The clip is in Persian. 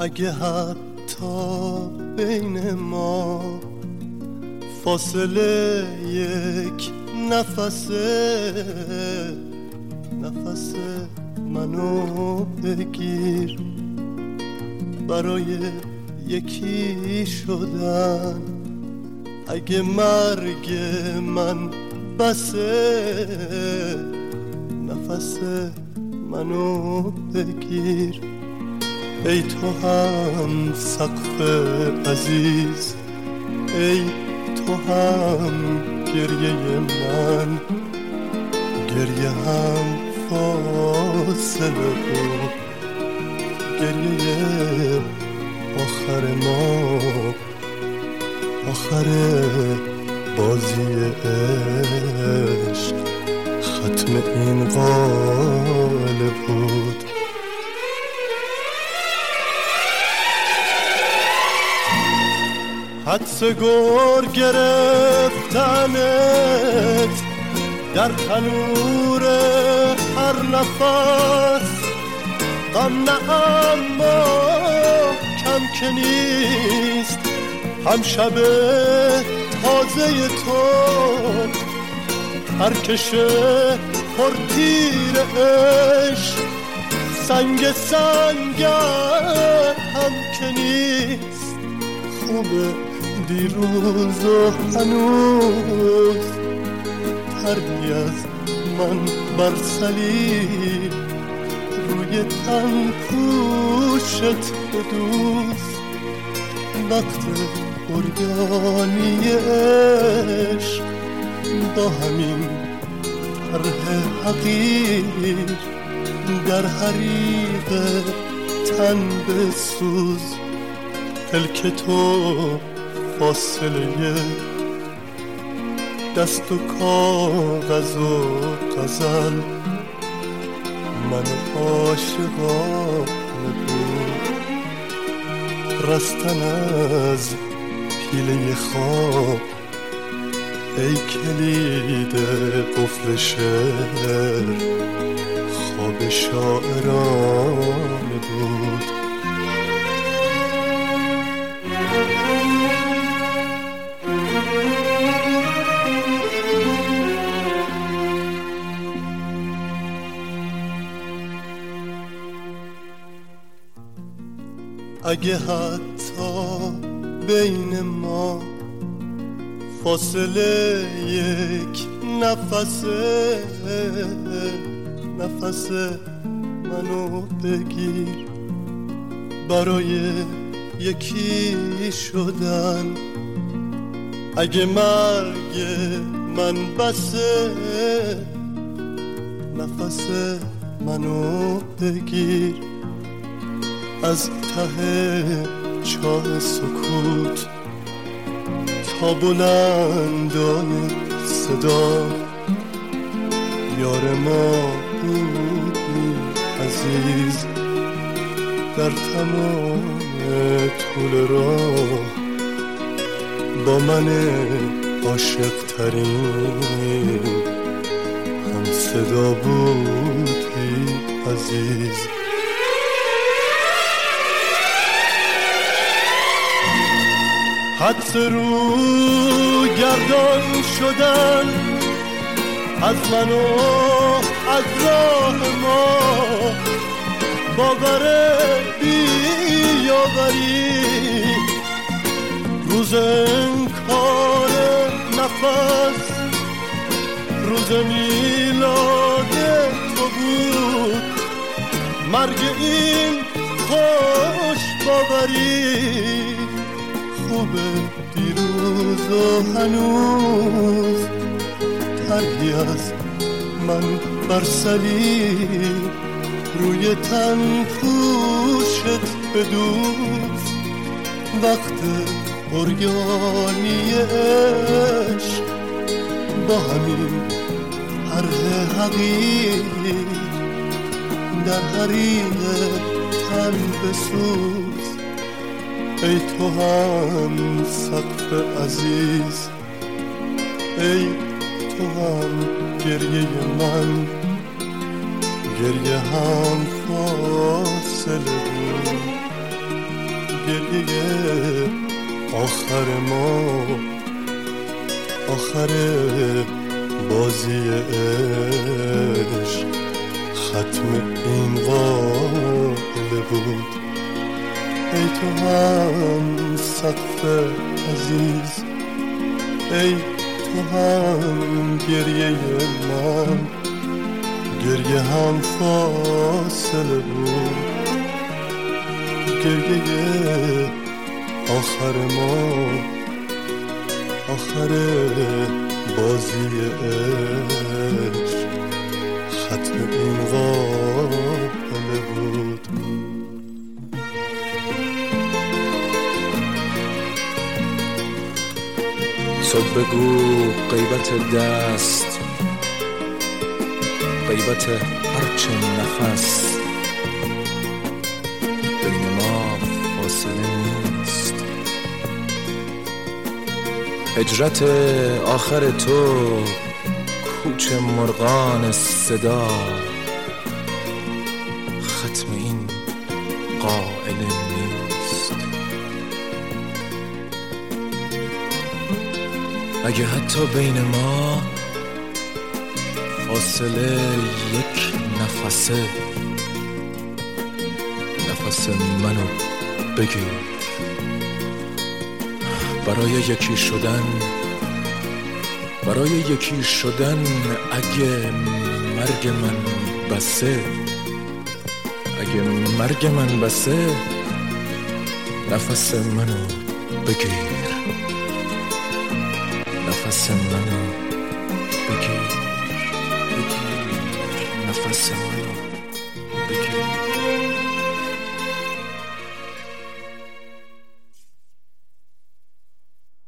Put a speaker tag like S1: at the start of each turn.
S1: اگه حتی بین ما فاصله یک نفس منو بگیر، برای یکی شدن اگه مرگ من بسه، نفس منو بگیر. ای تو هم سقف عزیز، ای تو هم گریه من، گریه هم فاصله بود، گریه آخر ما، آخر بازی عشق، ختم این قاله بود. حدس گر گرفتنت در تنور هر نفس، غم نه اما کم که نیست، هم شب تازه تو ترکشه پرتیر عشق، سنگ سنگر هم که نیست، خوبه دیروز و هنوز تری از من بر صلیب، روی تن پوشت بدوز، وقت عریانی عشق با همین طرح حقیر، در حریق تن بسوز. پلک تو فاصله دست و کاغذ و غزل، من عاشقانه بود، رستن از پیله خواب، ای کلید قفل شعر، خواب شاعرانه بود. اگه حتی بین ما فاصله یک نفس منو بگیر، برای یکی شدن اگه مرگ من بسه، نفس منو بگیر. از ته چاه سکوت تا بلندان صدا، یار ما بودی عزیز، در تمام طول راه با من عاشق ترین هم صدا بودی عزیز. حدس رو گردان شدن از من و از راه ما، باور بیاوری روز انکار نفس، روز میلاد تو بود، مرگ این خوش باوری، خوبه دیروز و هنوز تری از من بر صلیب، روی تن پوشت بدوز، وقت عریانی عشق با همین طرح حقیر، در حریق تن بسوز. ای تو هم سقف عزیز، ای تو هم گریه من، گریه هم فاصله بود، گریه آخر ما، آخر بازی عشق، ختم این قافله بود. ای تو هم سقف عزیز، ای تو هم گریه من، گریه هم فاصله بود. گریه آخر ما، آخر بازی عشق، ختم این قافله بود.
S2: تو بگو غیبت دست، غیبت هرچه نفس، بین ما فاصله نیست. هجرت آخر تو کوچ مرغان صدا، ختم این قائله نیست. اگه حتی بین ما فاصله یک نفسه، نفس منو بگیر. برای یکی شدن، برای یکی شدن اگه مرگ من بسه، اگه مرگ من بسه، نفس منو بگیر، نفس منو بگیر، بگیر نفس منو.